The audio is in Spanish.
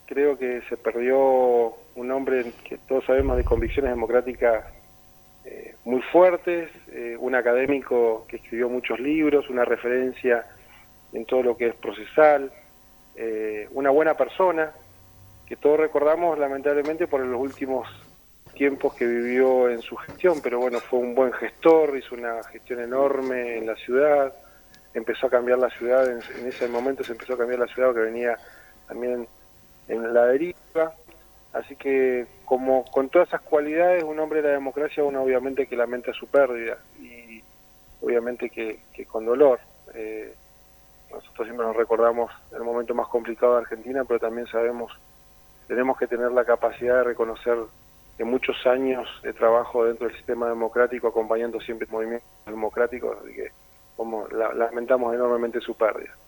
creo que se perdió un hombre que todos sabemos de convicciones democráticas muy fuertes, un académico que escribió muchos libros, una referencia en todo lo que es procesal, una buena persona, que todos recordamos lamentablemente por los últimos tiempos que vivió en su gestión, pero bueno, fue un buen gestor, hizo una gestión enorme en la ciudad, empezó a cambiar la ciudad, en ese momento se empezó a cambiar la ciudad que venía también en la deriva, así que como con todas esas cualidades, un hombre de la democracia, uno obviamente que lamenta su pérdida y obviamente que con dolor. Nosotros siempre nos recordamos el momento más complicado de Argentina, pero también sabemos, tenemos que tener la capacidad de reconocer que muchos años de trabajo dentro del sistema democrático, acompañando siempre movimientos democráticos, así que como lamentamos enormemente su pérdida.